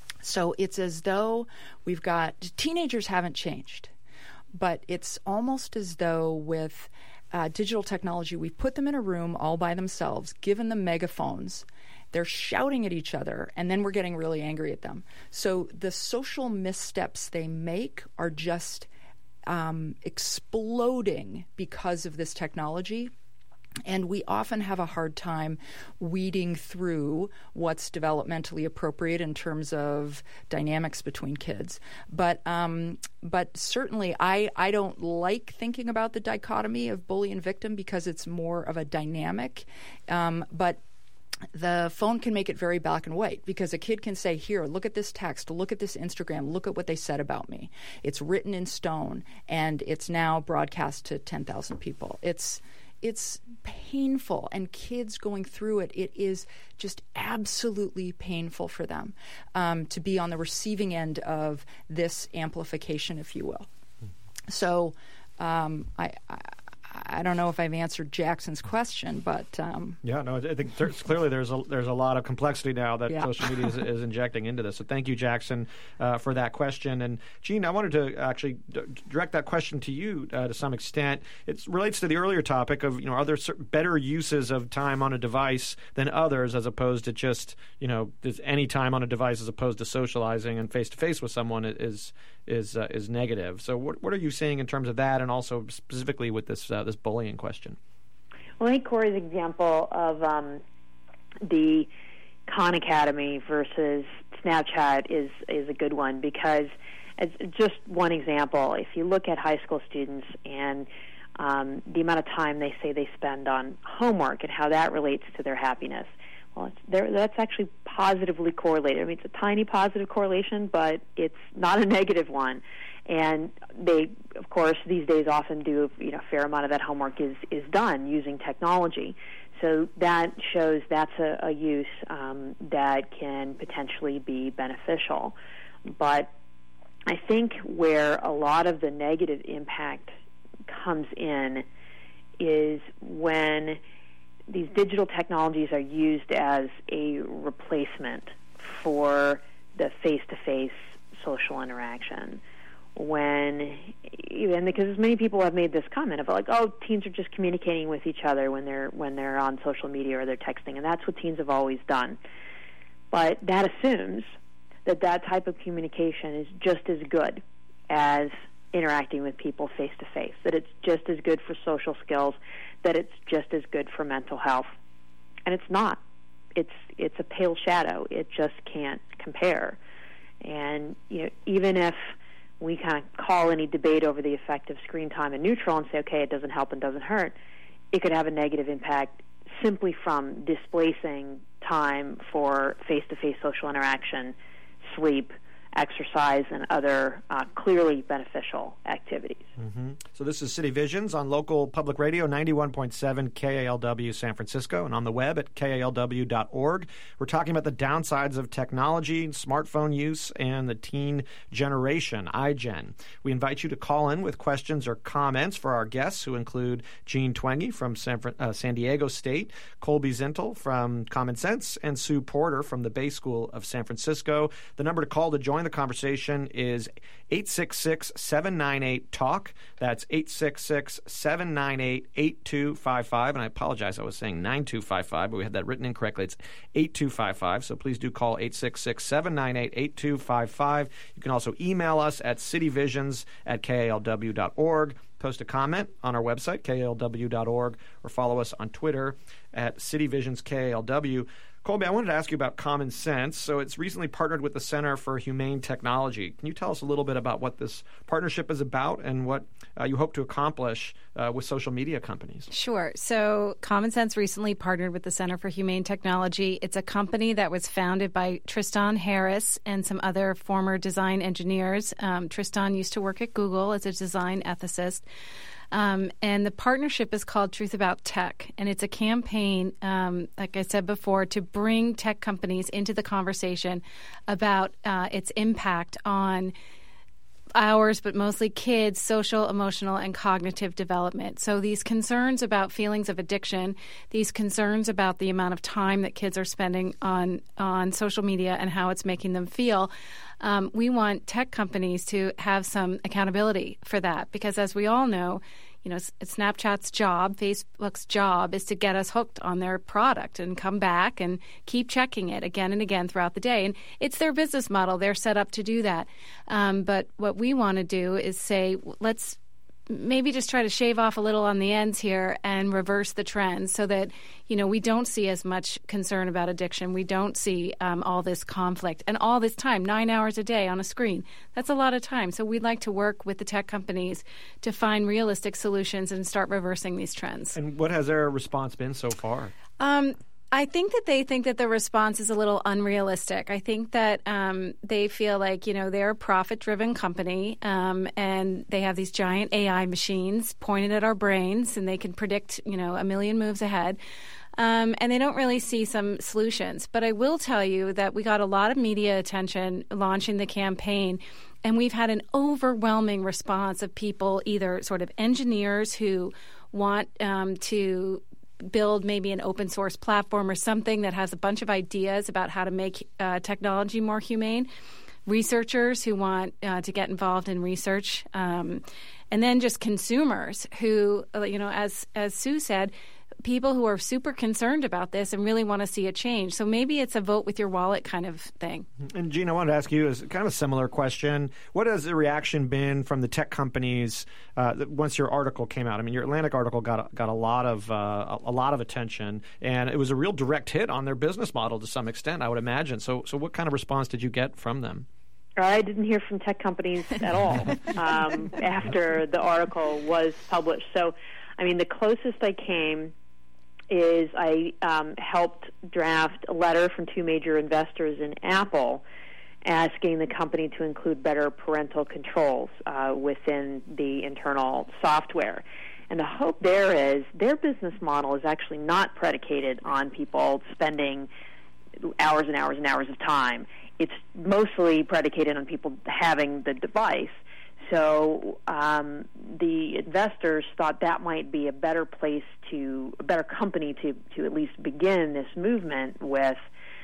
So it's as though we've got teenagers haven't changed, but it's almost as though with uh, digital technology, we've put them in a room all by themselves, given them megaphones, they're shouting at each other, and then we're getting really angry at them. So the social missteps they make are just um, exploding because of this technology. And we often have a hard time weeding through what's developmentally appropriate in terms of dynamics between kids. But um, but certainly I, I don't like thinking about the dichotomy of bully and victim because it's more of a dynamic. Um, but the phone can make it very black and white because a kid can say, here, look at this text, look at this Instagram, look at what they said about me. It's written in stone, and it's now broadcast to ten thousand people. It's It's painful, and kids going through it, it is just absolutely painful for them um, to be on the receiving end of this amplification, if you will. So um, I, I I don't know if I've answered Jackson's question, but um,
yeah, no, I think there's, clearly there's a there's a lot of complexity now that
yeah.
social media is, is injecting into this. So thank you, Jackson, uh, for that question. And Gene, I wanted to actually d- direct that question to you uh, to some extent. It relates to the earlier topic of you know are there certain better uses of time on a device than others, as opposed to just you know does any time on a device as opposed to socializing and face to face with someone is is uh, is negative. So what what are you seeing in terms of that, and also specifically with this uh, this bullying question?
Well, I think Corey's example of um, the Khan Academy versus Snapchat is is a good one because, as just one example, if you look at high school students and um, the amount of time they say they spend on homework and how that relates to their happiness, well, it's, that's actually positively correlated. I mean, it's a tiny positive correlation, but it's not a negative one. And they, of course, these days often do, you know, a fair amount of that homework is, is done using technology. So that shows that's a, a use um, that can potentially be beneficial. But I think where a lot of the negative impact comes in is when these digital technologies are used as a replacement for the face-to-face social interaction. When, even because many people have made this comment of like, oh, teens are just communicating with each other when they're when they're on social media or they're texting, and that's what teens have always done. But that assumes that that type of communication is just as good as interacting with people face to face, that it's just as good for social skills, that it's just as good for mental health. And it's not. It's it's a pale shadow. It just can't compare. And you know, even if we kind of call any debate over the effect of screen time a neutral and say, okay, it doesn't help and doesn't hurt, it could have a negative impact simply from displacing time for face-to-face social interaction, sleep, exercise, and other uh, clearly beneficial activities.
Mm-hmm. So this is City Visions on local public radio, ninety-one point seven K A L W San Francisco, and on the web at K A L W dot org. We're talking about the downsides of technology, smartphone use, and the teen generation, iGen. We invite you to call in with questions or comments for our guests, who include Jean Twenge from San, uh, San Diego State, Colby Zintel from Common Sense, and Sue Porter from the Bay School of San Francisco. The number to call to join the conversation is eight six six, seven nine eight, talk. That's eight six six, seven nine eight, eight two five five. And I apologize, I was saying nine two five five, but we had that written incorrectly. It's eight two five five. So please do call eight six six, seven nine eight, eight two five five. You can also email us at cityvisions at K A L W dot org. Post a comment on our website, K A L W dot org, or follow us on Twitter at CityVisions K A L W. Colby, I wanted to ask you about Common Sense. So it's recently partnered with the Center for Humane Technology. Can you tell us a little bit about what this partnership is about and what uh, you hope to accomplish uh, with social media companies?
Sure. So Common Sense recently partnered with the Center for Humane Technology. It's a company that was founded by Tristan Harris and some other former design engineers. Um, Tristan used to work at Google as a design ethicist. Um, and the partnership is called Truth About Tech, and it's a campaign, um, like I said before, to bring tech companies into the conversation about uh, its impact on ours, but mostly kids' social, emotional, and cognitive development. So these concerns about feelings of addiction, these concerns about the amount of time that kids are spending on, on social media and how it's making them feel, um, we want tech companies to have some accountability for that, because as we all know, you know, Snapchat's job, Facebook's job is to get us hooked on their product and come back and keep checking it again and again throughout the day. And it's their business model. They're set up to do that. Um, but what we want to do is say, let's maybe just try to shave off a little on the ends here and reverse the trend so that, you know, we don't see as much concern about addiction. We don't see um, all this conflict and all this time, nine hours a day on a screen. That's a lot of time. So we'd like to work with the tech companies to find realistic solutions and start reversing these trends.
And what has their response been so far?
Um, I think that they think that the response is a little unrealistic. I think that um, they feel like, you know, they're a profit-driven company um, and they have these giant A I machines pointed at our brains and they can predict, you know, a million moves ahead. Um, and they don't really see some solutions. But I will tell you that we got a lot of media attention launching the campaign, and we've had an overwhelming response of people, either sort of engineers who want um, to build maybe an open source platform or something that has a bunch of ideas about how to make uh, technology more humane, researchers who want uh, to get involved in research, um, and then just consumers who, you know, as as Sue said, people who are super concerned about this and really want to see a change. So maybe it's a vote with your wallet kind of thing.
And Gene, I wanted to ask you is kind of a similar question. What has the reaction been from the tech companies uh, once your article came out? I mean, your Atlantic article got got a lot of uh, a lot of attention, and it was a real direct hit on their business model to some extent, I would imagine. So, so what kind of response did you get from them?
I didn't hear from tech companies at all um, after the article was published. So, I mean, the closest I came is I um, helped draft a letter from two major investors in Apple asking the company to include better parental controls uh, within the internal software. And the hope there is their business model is actually not predicated on people spending hours and hours and hours of time. It's mostly predicated on people having the device. So um, the investors thought that might be a better place to, a better company to, to at least begin this movement with,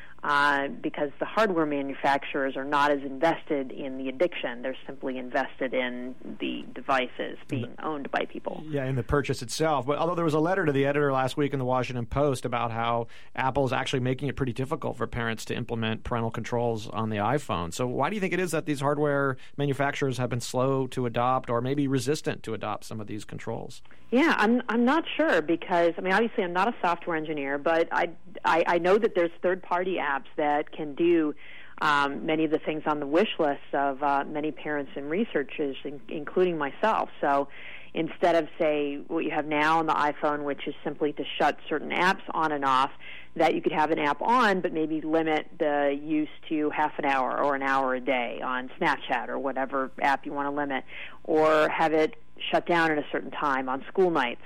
uh, because the hardware manufacturers are not as invested in the addiction. They're simply invested in the devices being owned by people.
Yeah, in the purchase itself. But although there was a letter to the editor last week in the Washington Post about how Apple is actually making it pretty difficult for parents to implement parental controls on the iPhone. So why do you think it is that these hardware manufacturers have been slow to adopt or maybe resistant to adopt some of these controls?
Yeah, I'm I'm not sure because, I mean, obviously I'm not a software engineer, but I, I, I know that there's third-party apps that can do um, many of the things on the wish lists of uh, many parents and researchers, in, including myself. So instead of, say, what you have now on the iPhone, which is simply to shut certain apps on and off, that you could have an app on, but maybe limit the use to half an hour or an hour a day on Snapchat or whatever app you want to limit, or have it shut down at a certain time on school nights,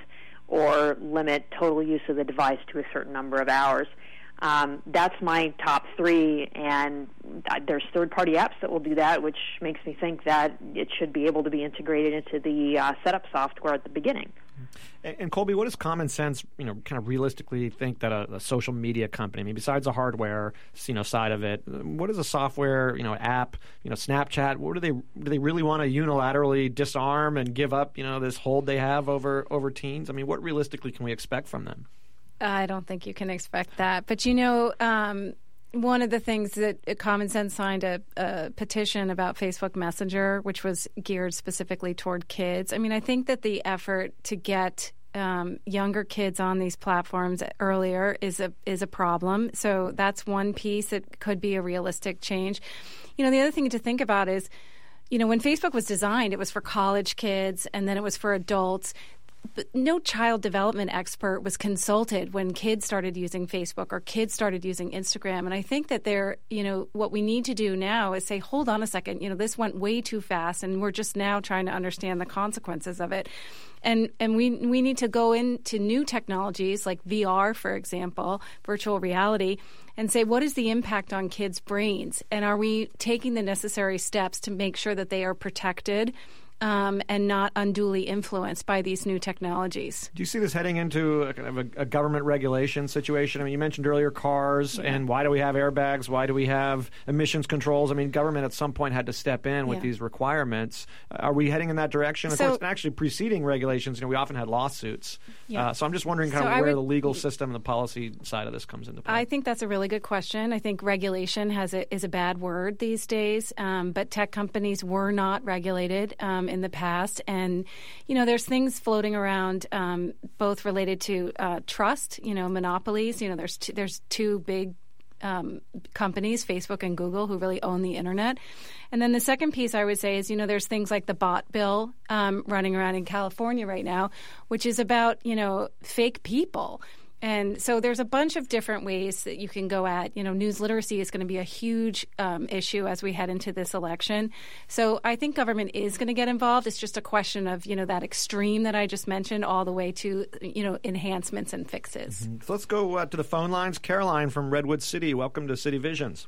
or limit total use of the device to a certain number of hours. Um, that's my top three, and there's third-party apps that will do that, which makes me think that it should be able to be integrated into the uh, setup software at the beginning.
And, and Colby, what does common sense, you know, kind of realistically think that a, a social media company, I mean, besides the hardware, you know, side of it, what is a software, you know, app, you know, Snapchat? What do they do? They really want to unilaterally disarm and give up, you know, this hold they have over over teens? I mean, what realistically can we expect from them?
I don't think you can expect that. But, you know, um, one of the things that Common Sense signed a, a petition about Facebook Messenger, which was geared specifically toward kids. I mean, I think that the effort to get um, younger kids on these platforms earlier is a is a problem. So that's one piece that could be a realistic change. You know, the other thing to think about is, you know, when Facebook was designed, it was for college kids and then it was for adults. But no child development expert was consulted when kids started using Facebook or kids started using Instagram. And I think that they're, you know, what we need to do now is say, hold on a second, you know, this went way too fast and we're just now trying to understand the consequences of it. And and we we need to go into new technologies like V R, for example, virtual reality, and say, what is the impact on kids' brains? And are we taking the necessary steps to make sure that they are protected Um, and not unduly influenced by these new technologies?
Do you see this heading into a, kind of a, a government regulation situation? I mean, you mentioned earlier cars, yeah. and why do we have airbags? Why do we have emissions controls? I mean, government at some point had to step in with yeah. these requirements. Uh, are we heading in that direction? Of
so,
course, actually preceding regulations, you know, we often had lawsuits. Yeah. Uh, so I'm just wondering kind
so
of where
would,
the legal system and the policy side of this comes into play.
I think that's a really good question. I think regulation has a, is a bad word these days, um, but tech companies were not regulated um, in the past. And, you know, there's things floating around um, both related to uh, trust, you know, monopolies. You know, there's t- there's two big um, companies, Facebook and Google, who really own the internet. And then the second piece I would say is, you know, there's things like the bot bill um, running around in California right now, which is about, you know, fake people. And so there's a bunch of different ways that you can go at. You know, news literacy is going to be a huge um, issue as we head into this election. So I think government is going to get involved. It's just a question of, you know, that extreme that I just mentioned all the way to, you know, enhancements and fixes.
Mm-hmm. So let's go uh, to the phone lines. Caroline from Redwood City, welcome to City Visions.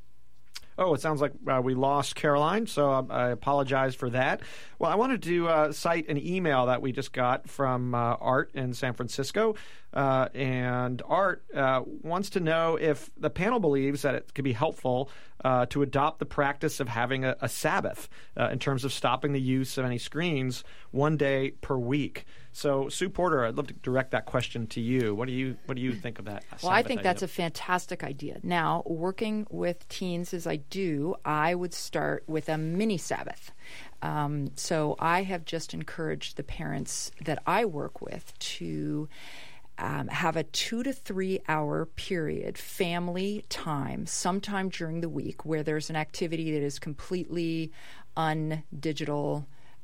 Oh, it sounds like uh, we lost Caroline, so I, I apologize for that. Well, I wanted to uh, cite an email that we just got from uh, Art in San Francisco. Uh, and Art uh, wants to know if the panel believes that it could be helpful uh, to adopt the practice of having a, a Sabbath uh, in terms of stopping the use of any screens one day per week. So, Sue Porter, I'd love to direct that question to you. What do you what do you think of that?
Well, I think
idea?
that's a fantastic idea. Now, working with teens as I do, I would start with a mini Sabbath. Um, so I have just encouraged the parents that I work with to Um, have a two to three hour period, family time, sometime during the week where there's an activity that is completely undigital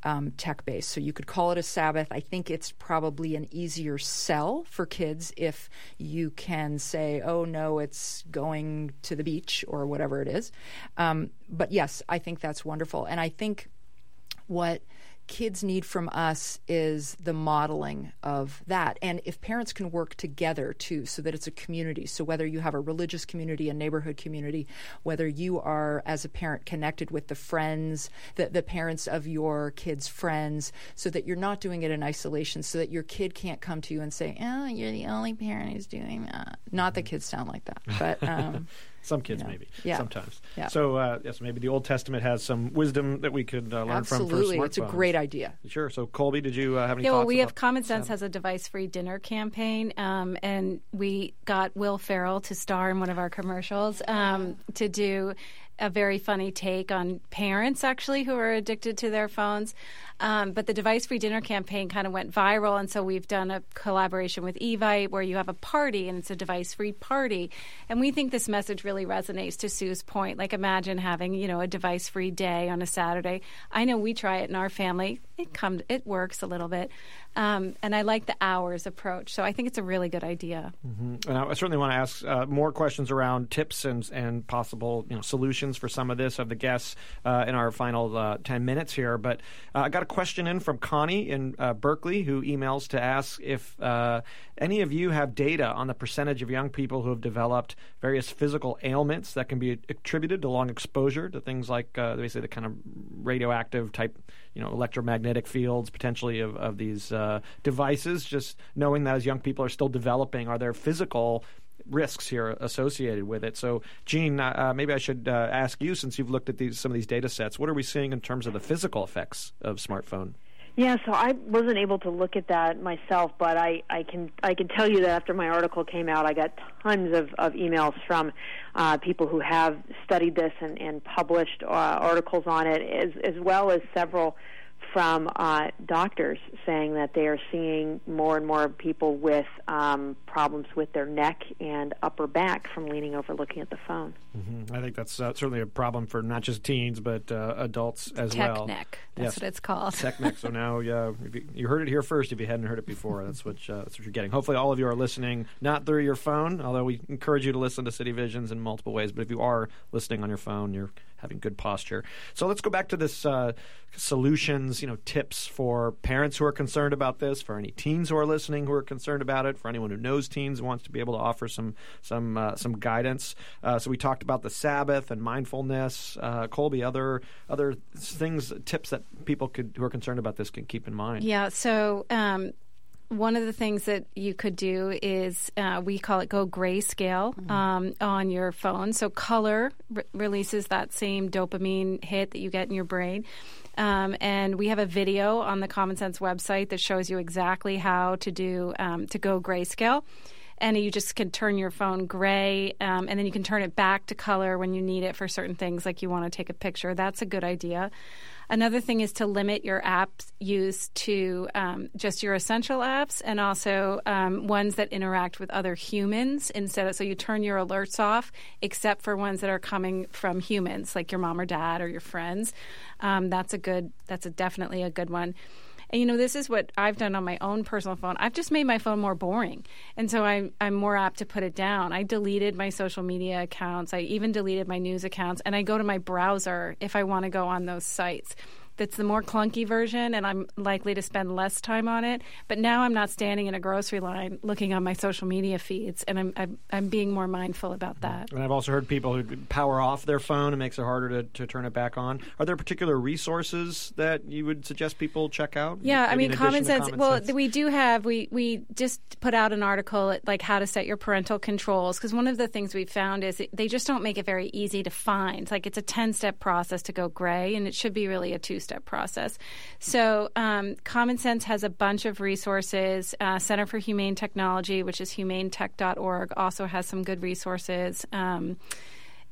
um, tech-based. So you could call it a Sabbath. I think it's probably an easier sell for kids if you can say, oh, no, it's going to the beach or whatever it is. Um, but yes, I think that's wonderful. And I think what kids need from us is the modeling of that. And if parents can work together, too, so that it's a community. So whether you have a religious community, a neighborhood community, whether you are, as a parent, connected with the friends, the, the parents of your kids' friends, so that you're not doing it in isolation, so that your kid can't come to you and say, oh, you're the only parent who's doing that. Not that kids sound like that, but... Um,
Some kids,
you know,
maybe.
yeah.
Sometimes.
Yeah.
So, uh, yes, maybe the Old Testament has some wisdom that we could uh, learn
Absolutely.
from for smartphones.
It's a great idea.
Sure. So, Colby, did you uh, have any
yeah,
thoughts?
well, we have
about
Common Sense
Sabbath?
has a device-free dinner campaign, um, and we got Will Ferrell to star in one of our commercials um, to do a very funny take on parents, actually, who are addicted to their phones. Um, but the device-free dinner campaign kind of went viral, and so we've done a collaboration with Evite where you have a party, and it's a device-free party. And we think this message really resonates to Sue's point. Like, imagine having, you know, a device-free day on a Saturday. I know we try it in our family. It comes, it works a little bit. Um, and I like the hours approach. So I think it's a really good idea.
Mm-hmm. And I certainly want to ask uh, more questions around tips and and possible you know solutions for some of this of the guests uh, in our final uh, ten minutes here. But uh, I got a question in from Connie in uh, Berkeley, who emails to ask if uh, any of you have data on the percentage of young people who have developed various physical ailments that can be attributed to long exposure to things like uh, basically the kind of radioactive type, you know, electromagnetic fields potentially of, of these uh, devices. Just knowing that as young people are still developing, are there physical risks here associated with it? So, Jean, uh, maybe I should uh, ask you, since you've looked at these some of these data sets, what are we seeing in terms of the physical effects of smartphone?
Yeah, so I wasn't able to look at that myself, but I, I can I can tell you that after my article came out, I got tons of, of emails from uh, people who have studied this and, and published uh, articles on it, as, as well as several from uh, doctors saying that they are seeing more and more people with um, problems with their neck and upper back from leaning over looking at the phone.
Mm-hmm. I think that's uh, certainly a problem for not just teens, but uh, adults as
Tech
well.
neck. That's
yes.
what it's called.
Tech neck. So now yeah, if you, you heard it here first. If you hadn't heard it before, that's what uh, that's what you're getting. Hopefully all of you are listening, not through your phone, although we encourage you to listen to City Visions in multiple ways. But if you are listening on your phone, you're having good posture. So let's go back to this uh, solutions, you know, tips for parents who are concerned about this, for any teens who are listening who are concerned about it, for anyone who knows teens and wants to be able to offer some some uh, some guidance. Uh, so we talked about the Sabbath and mindfulness. Uh, Colby, other other things, tips that people could who are concerned about this can keep in mind.
Yeah. So. Um, One of the things that you could do is uh, we call it go grayscale mm-hmm. um, on your phone. So color re- releases that same dopamine hit that you get in your brain. Um, and we have a video on the Common Sense website that shows you exactly how to do um, to go grayscale. And you just can turn your phone gray, um, and then you can turn it back to color when you need it for certain things, like you want to take a picture. That's a good idea. Another thing is to limit your app use to um, just your essential apps, and also um, ones that interact with other humans instead of, so you turn your alerts off except for ones that are coming from humans, like your mom or dad or your friends. Um, that's a good, that's a definitely a good one. And, you know, this is what I've done on my own personal phone. I've just made my phone more boring. And so I, I'm more apt to put it down. I deleted my social media accounts. I even deleted my news accounts. And I go to my browser if I want to go on those sites. That's the more clunky version, and I'm likely to spend less time on it. But now I'm not standing in a grocery line looking on my social media feeds, and I'm I'm, I'm being more mindful about that.
And I've also heard people who power off their phone. It makes it harder to, to turn it back on. Are there particular resources that you would suggest people check out?
Yeah, I mean, Common Sense,
Common
well,
Sense?
we do have, we, we just put out an article at, like, how to set your parental controls, because one of the things we've found is it, they just don't make it very easy to find. Like, it's a ten-step process to go gray, and it should be really a two-step process. So um, Common Sense has a bunch of resources. Uh, Center for Humane Technology, which is humane tech dot org, also has some good resources. Um,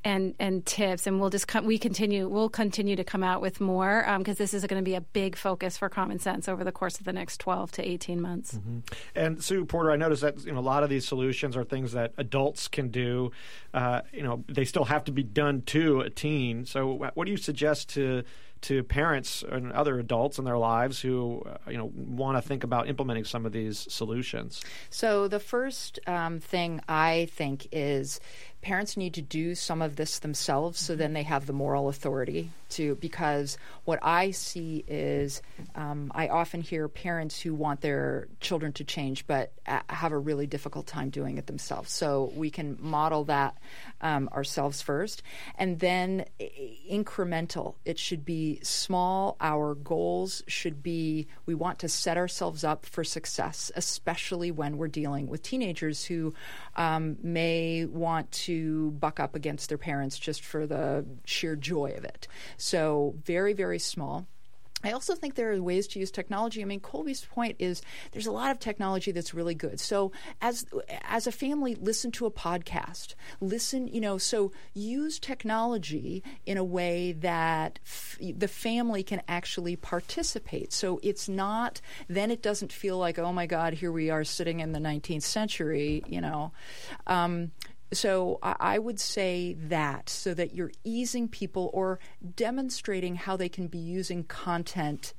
and and tips, and we'll just come, we continue we'll continue to come out with more because um, this is going to be a big focus for Common Sense over the course of the next twelve to eighteen months.
Mm-hmm. And Sue Porter, I noticed that you know a lot of these solutions are things that adults can do. Uh, you know, they still have to be done to a teen. So, what do you suggest to to parents and other adults in their lives who uh, you know want to think about implementing some of these solutions?
So the first um, thing I think is parents need to do some of this themselves, so then they have the moral authority to, because what I see is um, I often hear parents who want their children to change but a- have a really difficult time doing it themselves. So we can model that um, ourselves first, and then I- incremental. It should be small. Our goals should be, we want to set ourselves up for success, especially when we're dealing with teenagers who um, may want to to buck up against their parents just for the sheer joy of it. So very, very small. I also think there are ways to use technology. I mean, Colby's point is there's a lot of technology that's really good. So as as a family, listen to a podcast. Listen, you know, so use technology in a way that f- the family can actually participate. So it's not, then it doesn't feel like, oh my God, here we are sitting in the nineteenth century, you know. Um, So I would say that, so that you're easing people or demonstrating how they can be using content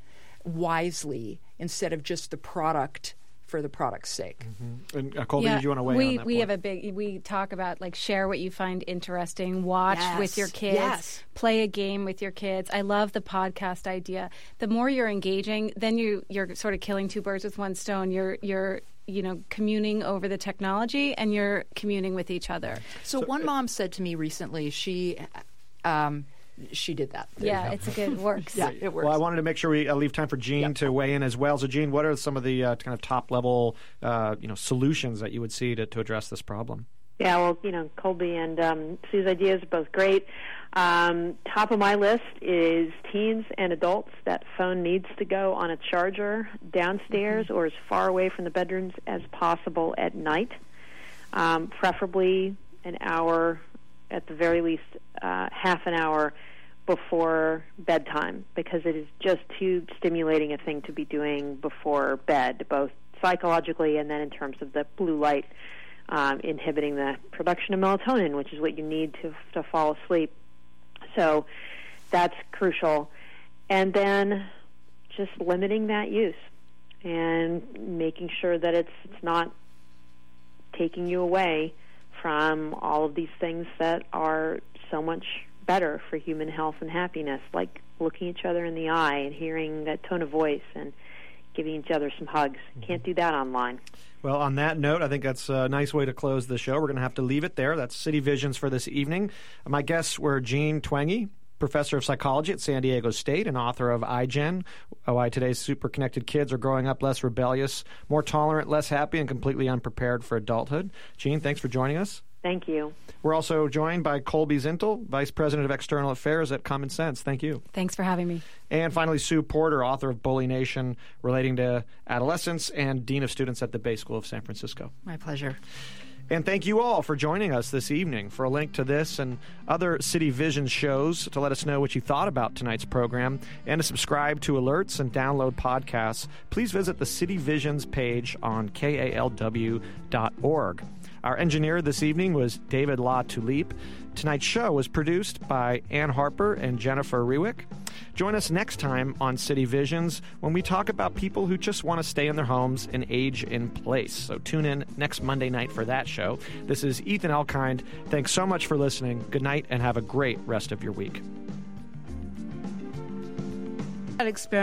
wisely instead of just the product for the product's sake.
Mm-hmm. And uh, Colby,
yeah,
did you want to weigh
we,
in on that
We
point?
have a big, we talk about like share what you find interesting, watch
Yes,
with your kids,
yes.
play a game with your kids. I love the podcast idea. The more you're engaging, then you, you're sort of killing two birds with one stone. You're, you're, you know, communing over the technology, and you're communing with each other.
So, so one mom said to me recently, she um, she did that. There
yeah, it's a good, it works.
Yeah, it works.
Well, I wanted to make sure we uh, leave time for Jean
Yep.
to weigh in as well. So, Jean, what are some of the uh, kind of top level, uh, you know, solutions that you would see to, to address this problem?
Yeah, well, you know, Colby and um, Sue's ideas are both great. Um, top of my list is teens and adults. That phone needs to go on a charger downstairs mm-hmm. or as far away from the bedrooms as possible at night, um, preferably an hour, at the very least uh, half an hour before bedtime, because it is just too stimulating a thing to be doing before bed, both psychologically and then in terms of the blue light Um, inhibiting the production of melatonin, which is what you need to to fall asleep. So that's crucial. And then just limiting that use and making sure that it's it's not taking you away from all of these things that are so much better for human health and happiness, like looking each other in the eye and hearing that tone of voice and giving each other some hugs. Can't do that online.
Well, on that note, I think that's a nice way to close the show. We're going to have to leave it there. That's City Visions for this evening. My guests were Jean Twenge, professor of psychology at San Diego State and author of iGen, Why Today's Super Connected Kids Are Growing Up Less Rebellious, More Tolerant, Less Happy, and Completely Unprepared for Adulthood. Jean, thanks for joining us.
Thank you.
We're also joined by Colby Zintel, Vice President of External Affairs at Common Sense. Thank you.
Thanks for having me.
And finally, Sue Porter, author of Bully Nation, Relating to Adolescence, and Dean of Students at the Bay School of San Francisco.
My pleasure.
And thank you all for joining us this evening. For a link to this and other City Vision shows, to let us know what you thought about tonight's program, and to subscribe to alerts and download podcasts, please visit the City Visions page on K A L W dot org. Our engineer this evening was David La Tulipe. Tonight's show was produced by Ann Harper and Jennifer Rewick. Join us next time on City Visions when we talk about people who just want to stay in their homes and age in place. So tune in next Monday night for that show. This is Ethan Elkind. Thanks so much for listening. Good night and have a great rest of your week.
That experience